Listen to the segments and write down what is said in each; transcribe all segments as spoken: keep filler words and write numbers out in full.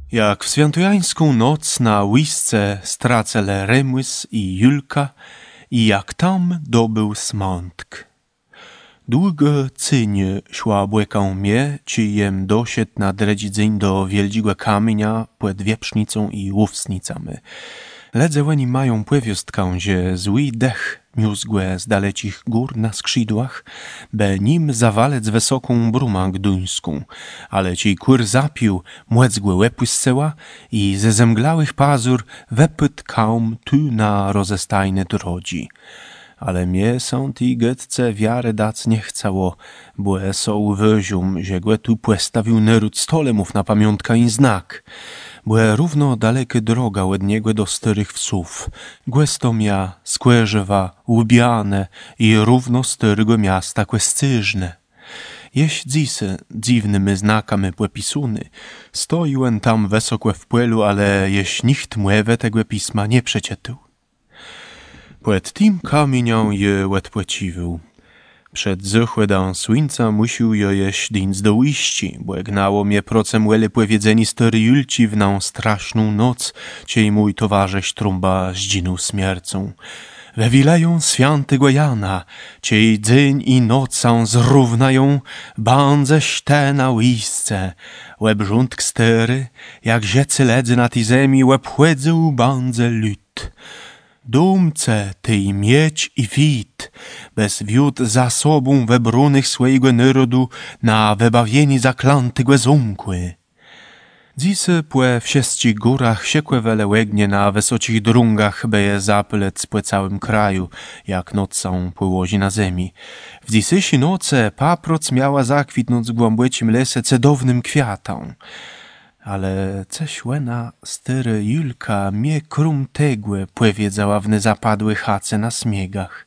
Jak w świętojańską noc na łisce stracele Remys i Julka i jak tam dobył smątk. Długo cynie szła błeką mnie, czy jem dosiedł na dredzi dzień do wieldziego kamienia przed wieprznicą i łówsnicami. Ledze oni mają płewiostkę, że zły dech niózgłe z dalecich gór na skrzydłach, be nim zawalec wysoką brumę gduńską, ale ci kur zapił, młecgłe łepy zseła i ze zemglałych pazur wepyt kaum tu na rozestajne drodzi. Ale mnie są ti getce wiarę dać nie chciało, bo są wyzium, że głe tu postawił neród stolemów na pamiątka i znak. Bo równo dalekie droga od niego do starych wsów, Głestomia, Skłerzewa, Łubiane i równo starego miasta Kłescyżne. Jeś dzisy dziwnymi znakami płepisuny, stoiłem tam wysoko w płelu, ale jeś nikt młewe tego pisma nie przecietył. Przed tym kamienią je odpłeciwił. Przed zachłodą słońca musiał jo jeść dins do ujści, bo gnało mnie procem łele powiedzeni stary Julci w ną straszną noc, ciej mój towarzysz trumba zdzinu śmiercą. Wewileją świętego Jana, ciej dzień i nocą zrównają, bandześ te na łisce, łeb żuntk stary, jak rzecy ledzy na tej zemi, łeb chłedzą bandze lud. Dumce tej mieć i wit, bez wiód za sobą webrunych swojego narodu na wybawieni zaklantygłe zumkły. Dzisy płe w sześcich górach siekłe wele łegnie na wysocich drungach beje zapylec po całym kraju, jak nocą połozi na zemi. W dzisysi noce paproc miała zakwitnąć w głębłecim lese cedownym kwiatą. Ale coś łena styry Julka mnie krum tegłe płewiedzała w zapadły chace na smiegach.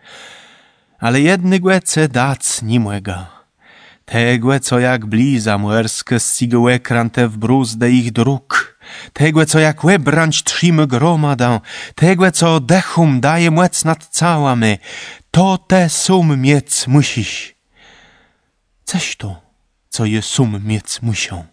Ale jedny głece dac nimłega. Tegłe, co jak bliza muerskie ścigłe krante w bruzdę ich dróg. Tegłe, co jak łebranć trzymy gromadę. Tegłe, co dechum daje młec nad całamy. To te sum miec musisz. Coś to, co je sum miec musią.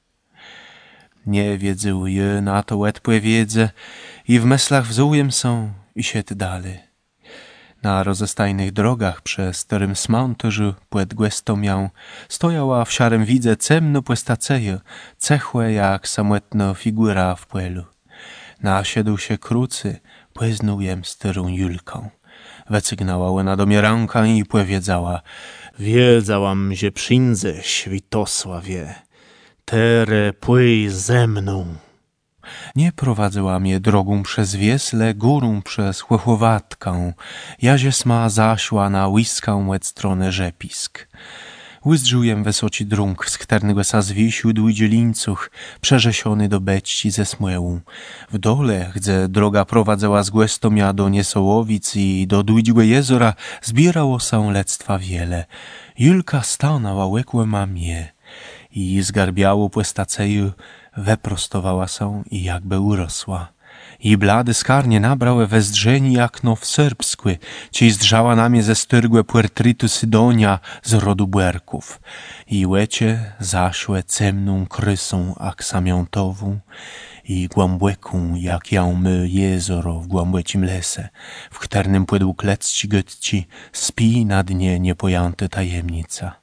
Nie wiedzą je na to łetpłe wiedze i w myślach wzujem są i siet dalej. Na rozestajnych drogach, przez którym smontorzy płet Głestomią, stojała w szarym widze cemno płestaceje, cechłe jak samotna figura w płelu. Nasiedł się krucy, płeznujem styrą Julką. Wecygnała łena do mnie rękę i płewiedzała: wiedziałam, że przyńdze, Świtosławie. Tere płyj ze mną. Nie prowadziła mnie drogą przez wiesle, górą przez chłochowatkę, jazie sma zaszła na łiską od stronę rzepisk. Łyzdrzujem wysoci drung z chternego sazwisiu dłudzie lińcuch, przerzesiony do bećci ze smłełą. W dole, gdzie droga prowadzała z Głestomia do Niesołowic i do długiego jezora, zbierało się lectwa wiele. Julka stanęła łekłe mamie i zgarbiało płestaceju, weprostowała się i jakby urosła. I blady skarnie nabrał wezdrzeni jak no w serbskły, ciej zdrzała na mnie ze styrgłe puertritu Sydonia z rodu Błerków. I łecie zaszłe cemną krysą aksamiątową i głębłeką jak jałmy jezoro w głębłecim lese, w chternym płedu klecci götci spi na dnie niepojęte tajemnica.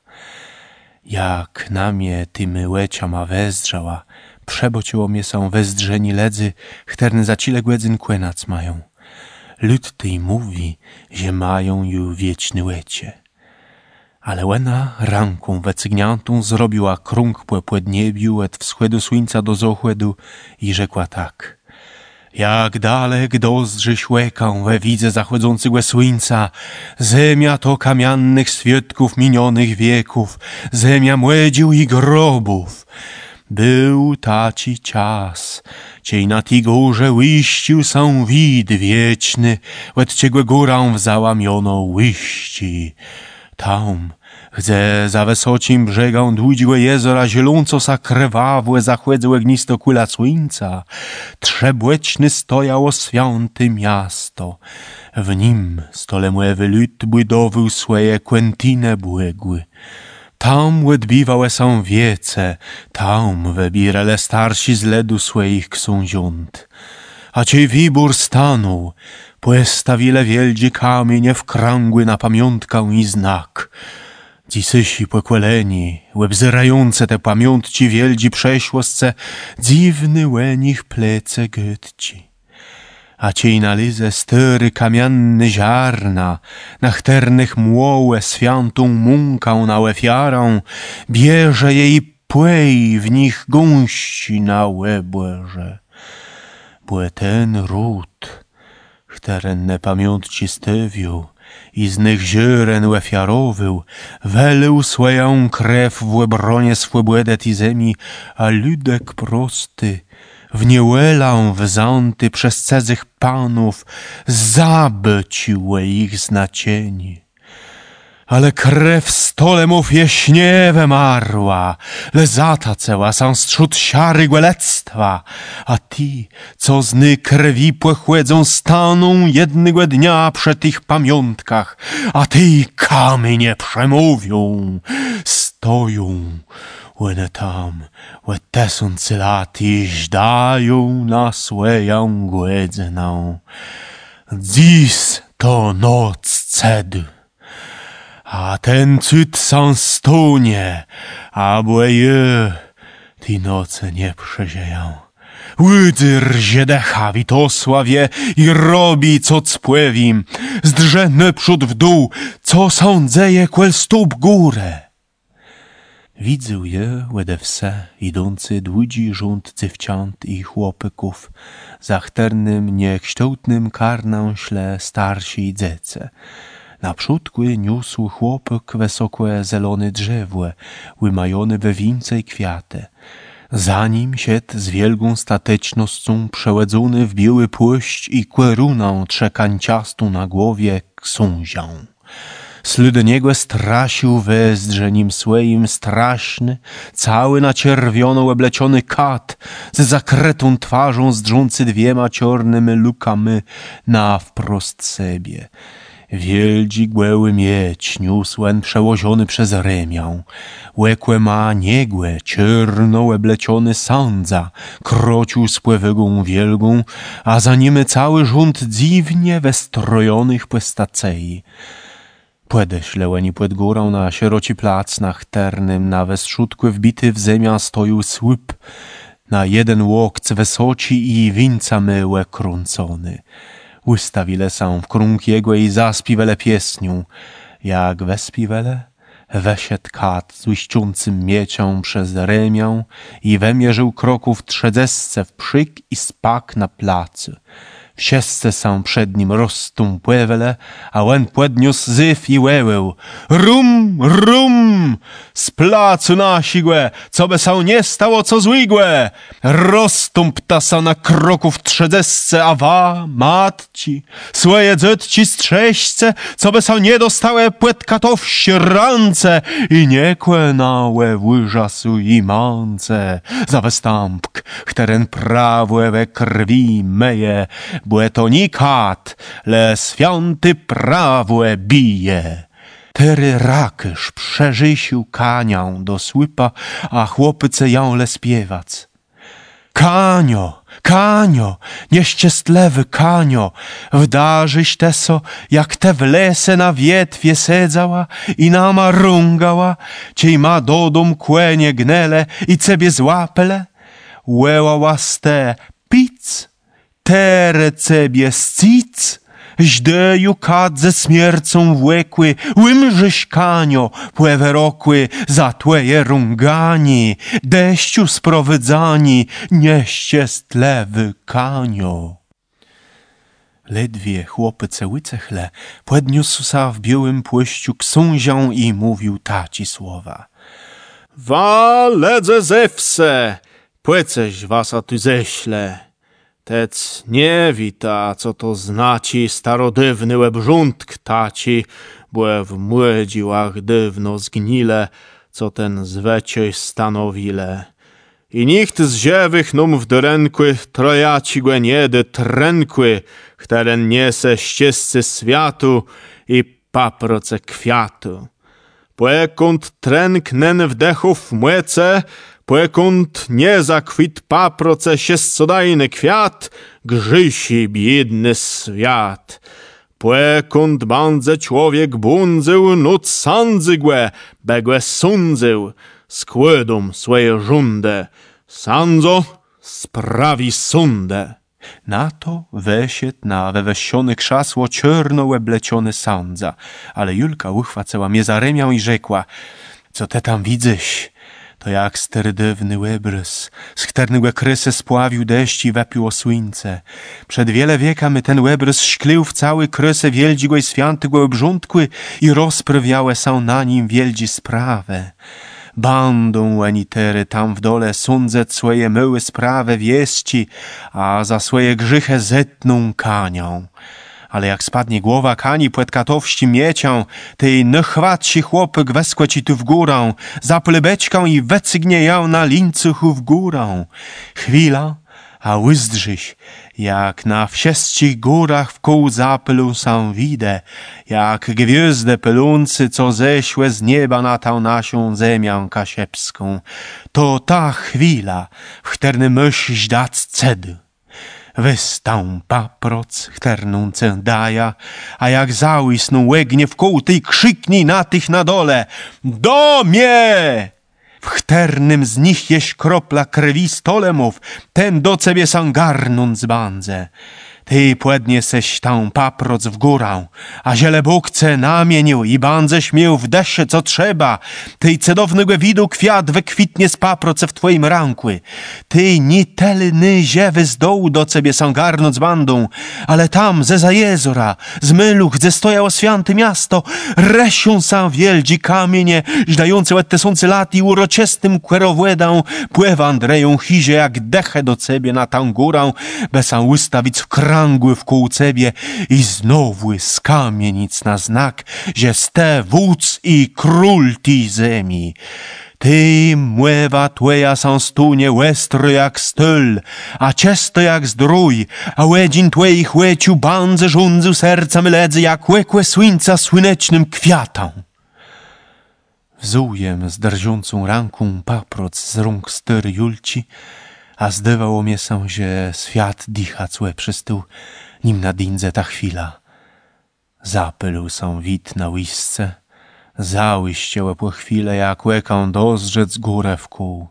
Jak na mnie tymy łecia ma wezdrzała, przebociło mnie są wezdrzeni ledzy, chterny zacile głedzyn kłenac mają. Lud tej mówi, że mają ju wieczny łecie. Ale łena ranką wecygniętą zrobiła krąg po podniebiu od wschodu słońca do zachłodu i rzekła tak: jak dalek dozdrzyś łeką we widze zachodzącego słońca, zemia to kamiennych świadków minionych wieków, zemia młedził i grobów. Był taci czas, ciej na tej górze łyścił są wid wieczny, od czego górą wzałamiono łyści. Tam, gdzie za wysocim brzegą długiego jezora zieląco sa krwawłe zachłedzłe gnisto kula słońca, trzebłeczny stojało święte miasto. W nim stole młewy lud budowył swoje kłętine błegły. Tam łedbiwałe są wiece, tam wybirele starsi z ledu swoich ksąziąt. A ciej wibór stanął, postawile wieldzie kamienie wkrągły na pamiątkę i znak. Dzisysi pokłeleni, łebzyrające te pamiątci wieldzi przeszłostce, dziwny łenich plece gytci. A ciej na lize styry kamianny ziarna, na chternych młołę świętą munką na ofiarę, bierze jej płej w nich gąści na łebłeże. Błe ten ród, chterne pamiątci stywił, i z nich żyren ofiarowył, weleł swoją krew w obronie swój błedet i zemi, a ludek prosty, w niełelę wzęty przez cezych panów, zabyciłe ich znaczeni. Ale krew stolemów jeśniewe marła, lezata ceła są strzód siary gwelectwa, a ti, co z ny krwi płechłedzą, staną jednego dnia przed ich pamiątkach, a ty kamienie przemówią, stoją, one tam, łe tesący lat i żdają na swoją głedzenę. Dziś to noc cedu. A ten cud są stunie, a błeje ty noce nie przeżyją. Łydzyr ziedecha Witosławie i robi, co cpłewim, zdrze naprzód w dół, co sądzeje kłel stóp górę. Widzę je łede wse, idący dłudzi rząd dziewcząt i chłopyków, za chternym, niekształtnym karną śle starsi dzece. Naprzódkły niósł chłopek wysokłe zelone drzewłe, łymajone we wincej kwiate. Za nim sied z wielką statecznością przełedzony w biały płaszcz i kłeruną trzekanciastą na głowie ksązią. Slud niego strasił wezdrzeniem swoim straszny, cały na czerwiono obleciony kat, z zakretą twarzą zdrzący dwiema czarnymi lukami na wprost sobie. Wieldzi głeły mieć niósłen przełożony przez remię. Łekłe ma niegłe, czerno obleciony sądza, krocił spływegą wielgą, a za nimi cały rząd dziwnie westrojonych postacei. Płedeślełeni płed górą na sieroci plac na chternym, na westrzutku wbity w ziemię stoił słup, na jeden łokc wysoci i wincami łekrącony. Ustawile są w krąg jego i zaspiwele piesnią. Jak wespiwele, weszedł kat z łyszczącym mieczą przez remię i wymierzył kroków trzedzesce w przyk i spak na placu. Wszyscy są przed nim rozstąpłewele, a on podniósł zyw i łełeł. Rum, rum, z placu na sigłe, co by się nie stało, co złigłe. Rozstąp ta sa na kroków trzedzesce, a wa, matci, swoje dzieci strzeżce, co by się nie dostały płetka w rance i nie kłęnałe w łyżasu i mance. Za wystąpk, któren prawo we krwi meje, błe to ni kat, le święty prawo bije. Tery rakysz przeżysił kanią do słypa, a chłopyce ją le śpiewac. Kanio, Kanio, nieszczęśliwy Kanio, wdarzyś teso, jak te w lesie na wietwie sedzała i nama rungała, ciej ma do dom kłenie gnele i ciebie złapele? Łeła łaste pic, tere ciebie scic, żdeju kat ze śmiercą włekły, łymżyś Kanio, płewerokły, za twoje rungani, deszciu sprowydzani, nieszczęśliwy Kanio. Ledwie chłopyce łycechle podniósł sa w białym płyściu ksązią i mówił taci słowa. Wa ledze ze wse, płeceś wasa tu ześle. Tec nie wita, co to znaci starodywny łebrzątk taci, bo w młodziłach dywno zgnile, co ten zwecioj stanowile. I nikt z ziewych num w drękły, trojaci głeniedy trękły, któren niese ścieżcy światu i paproce kwiatu. Płekąd tręknen wdechów młece, płekąd nie zakwit paproce siescodajny kwiat, grzysi biedny świat. Płekąd bandze człowiek bunzył, nut sandzygłe, begłe sundzył, skłydum swoje żunde, sandzo sprawi sundę. Na to wesiedł na wewesione krzasło czerno łebleciony sądza, ale Julka uchwacała mnie za remię i rzekła: co te tam widzisz? To jak sterdywny łebrys, skterny krysy spławił deszcz i wepiło słońce. Przed wiele wiekami ten łebrys szklił w cały krysy wieldzigłej świętygłe obrządkły i rozprawiałe są na nim wieldzi sprawę. Bandą łenitery tam w dole sądzec swoje myły sprawę wieści, a za swoje grzechy zetną kanią. Ale jak spadnie głowa kani płetkatowści miecią, tej nie chwat się chłopek weskłe ci tu w górę, za plebeczką i wecygnie ją na lincuchu w górę. Chwila, a łyzdrzyś, jak na wszystkich górach wkół zapylu są widę, jak gwiazdy pylący, co zeszłe z nieba na tą naszą ziemię kasiepską. To ta chwila, w której myś dać cedy. Wystał paproc, chternącę daja, a jak załysnął łegnie wkół, ty krzyknij na tych na dole: do mnie! W chternym z nich jeść kropla krwi stolemów, ten do ciebie sam garnąc bandze. Ty płednie seś tą paproc w górę, a ziele bógce namienił i bandze śmiał w desze co trzeba. Ty cudownego widu kwiat wykwitnie z paproce w twoim rankły. Ty nie telny ziewy z dołu do ciebie są garnąc bandą, ale tam ze za jezora, z myluch, gdzie stojało święte miasto, resią sam wieldzi kamienie, żdające łettesący lat i uroczystym kwerowłedą, pływa Andreją chizie jak dechę do ciebie na tą górę, by sam ustawić w krangły wkół ciebie i znowu z kamienic na znak, że ste wódz i król tej ziemi. Ty mływa twoja są stunie łestry jak styl, a ciasto jak zdrój, a łedzin twoich łeciu bandze rządzył serca mledzy jak łekłe słońca słonecznym kwiatom. Wzujem z drżącą ranką paproc z rąk styry Julci, a zdawało mi się, że świat dicha cłe przystył, nim na dindze ta chwila. Zapylił są wid na łisce, załyściełe po chwilę, jak łeką dozrzec górę w kół.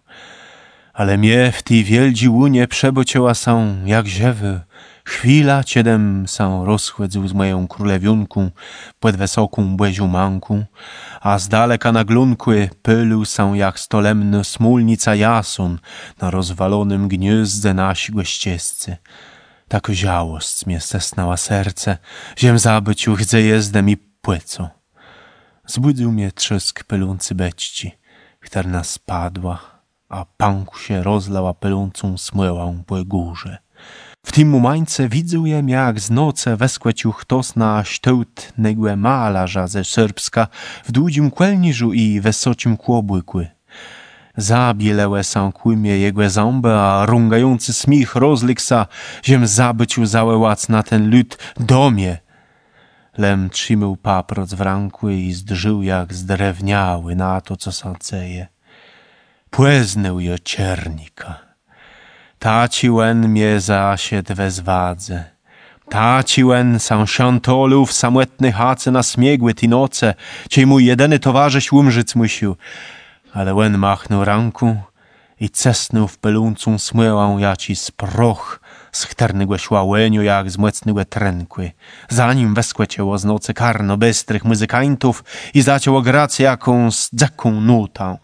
Ale mnie w tej wieldzi łunie przebocięła są jak ziewy. Chwila, ciedem są rozchłedzł z moją królewionką pod wysoką błezią manką, a z daleka na glunkły pylił są jak stolemny smólnica jason na rozwalonym gnieździe nasi gościescy. Tak żałość mnie stesnęła serce, ziem zabyciu chcę jezdem i płyco. Zbudził mnie trzysk pylący bećci, która spadła, a panku się rozlała pylącą smyłą po górze. W tym momencie widziałem, jak z nocy weskłecił chtos na sztyłt negłe malarza ze Serbska w długim kłelniżu i wysocim kłobłykły. Zabielełe są kłymie jego zęby, a rungający smich rozliksa, ziem zabyciu załełac na ten lud domie. Lem trzymał paproc w ręku i zdrżył jak zdrewniały na to, co się dzieje. Płeznął je czernika. Taci łen mnie zasiedł we zwadze. Taci łen sam siątolu w samotnej chace na smiegły ty noce, ciej mój jedyny towarzysz umrzyc musił. Ale łen machnął ręką i cesnął w pylącą smyłą jaci z proch, z chternego szłałeniu jak z młecnego trękły. Zanim weskłeciało z nocy karno bystrych muzykańtów i zacięło grać jakąś dzeką nutą.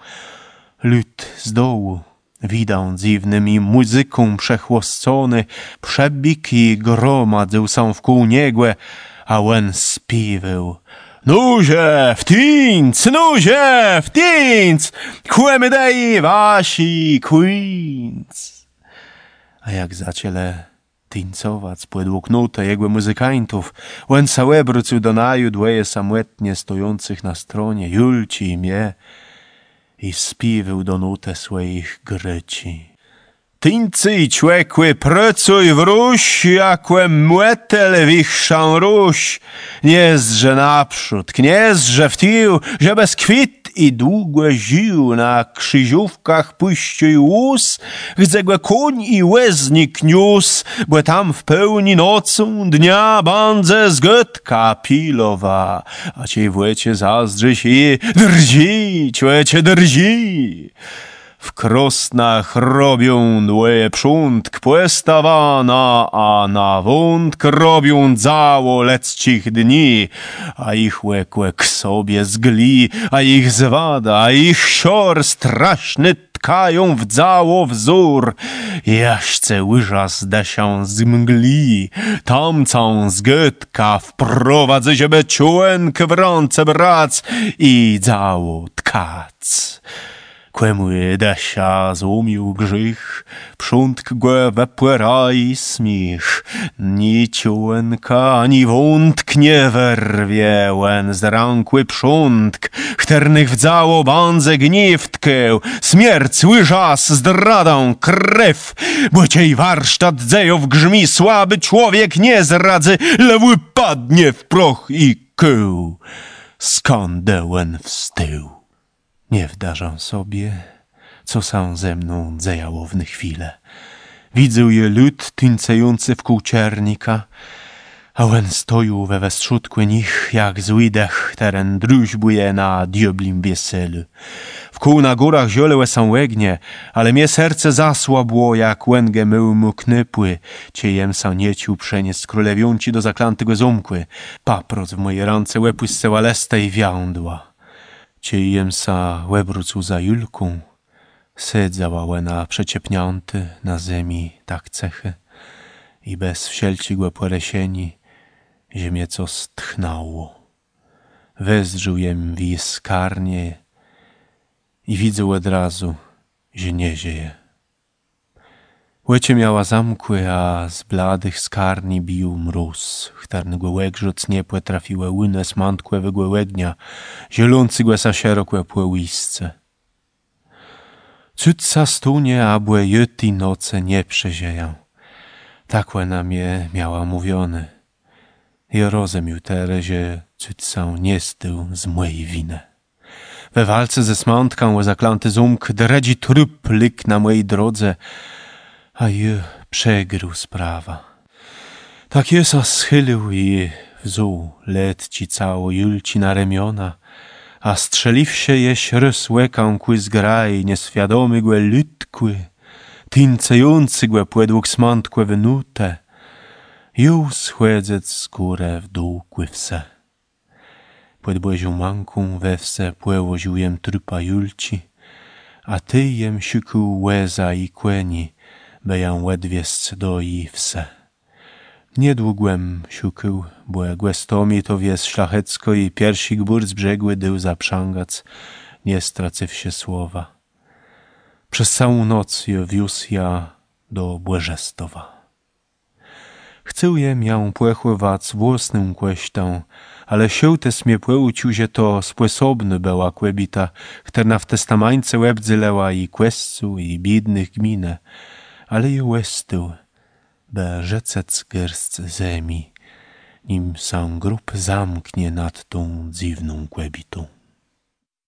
Lud z dołu, widząc dziwnymi muzyką przechłoscony, przebik i gromadzył są wkół niegłe, a łen spiwał. Nuże, wtinc, nuże, wtinc, kłemy dej wasi, queens. A jak zaciele tincować płydłuknute jego muzykańtów, łen całe wrócił do naju dwoje samotnie stojących na stronie Julci i mnie i spiwał do nuty swoich gryci. tyńcy i ćłekły, pracuj wróś, jakłe młetel wichszą ruś. Nie zrze naprzód, nie zrze w tył, że bez kwit i długo ził na krzyżówkach puścij łóz, chcegłe koń i łeznik niósł, bo tam w pełni nocą dnia bandze zgotka pilowa, a ciej w łecie zazdrzy się drzi, ćłecie drzi. W krosnach robią dłe przątk płestawana, a na wątk robią cało leccich dni, a ich łekłe k sobie zgli, a ich zwada, a ich sior straszny tkają w cało wzór. Jaśce łyżas da się z mgli, tam całą zgotka wprowadzę, żeby członk w ręce brac i cało tkac. Kłemu jedesia złomił grzych, przątk głę wepłera i smich. Ni ciułenka, ani wątk nie werwie, łen zrankły przątk, chternych w cało bandze gniewtkę, śmierć, łyżas, zdradą, krew, bo ciej warsztat dzejów grzmi, słaby człowiek nie zradzy, lewy padnie w proch i kył, skandełen wstył. Nie wdarzam sobie, co sam ze mną dzejałowne chwile. Widzę je lud tyńcejący w kół czernika, a on stoju we westrzutku nich, jak zły dech, teren druźbuje na dioblim wieselu. W kół na górach ziole są łegnie, ale mnie serce zasłabło, jak łęgę mył mu knypły, ciejem sa niecił przenieść z królewiąci do zaklantego zomkły. Paproc w mojej ręce łepłysceła lesta i wiądła. Ciejem sa łebrucu za Julką, sedzała łena przeciepniąty na ziemi tak cechy i bez wsielcigłe poresieni ziemię co stchnało. Wezdrzył jem wiskarnie i widzę od razu, że nie zieje. Łecie miała zamkły, a z bladych skarni bił mróz. Chtarnygłe łegrzec niepłe trafiłe łynę smątkłe wygłe łegnia, zielącygłe sa szerokłe płełisce. Cud sa stunie, a błe jyti noce nie przezieją. Takłe na mnie miała mówione. I rozemił tere, że cud sa nie stył z mojej winy. We walce ze smątką zaklanty zumk, dredzi trup lik na mojej drodze, a je przegrył sprawa. Tak jesa schylił i wzuł letci cało Julci na remiona, a strzeliwszy jeś rysłeką kły zgraj, nieświadomy głe lutkły, tyncejący głe płedług smątkłe wynute, ją schłedzec skórę w dół kływse. Płedłe ziumanką we wse płeło ziujem trupa Julci, a ty jem siukuł łeza i kłeni, bejan łedwiesc do i wse. Niedługłem siukył, bo głestomi to wies szlachecko i piersi gbur z brzegły dył zaprzęgac, nie stracyw się słowa. Przez całą noc je wiózł ja do Błeżestowa. Chcę je miał płechływac włosnym kłeśtą, ale siłtes mnie płełciu, że to sposobny była kłebita, która w testamańce łebdzy leła i kłescu i biednych gminę, ale je łestył, be rzecec gierst zemi, nim sam grób zamknie nad tą dziwną kłebitą.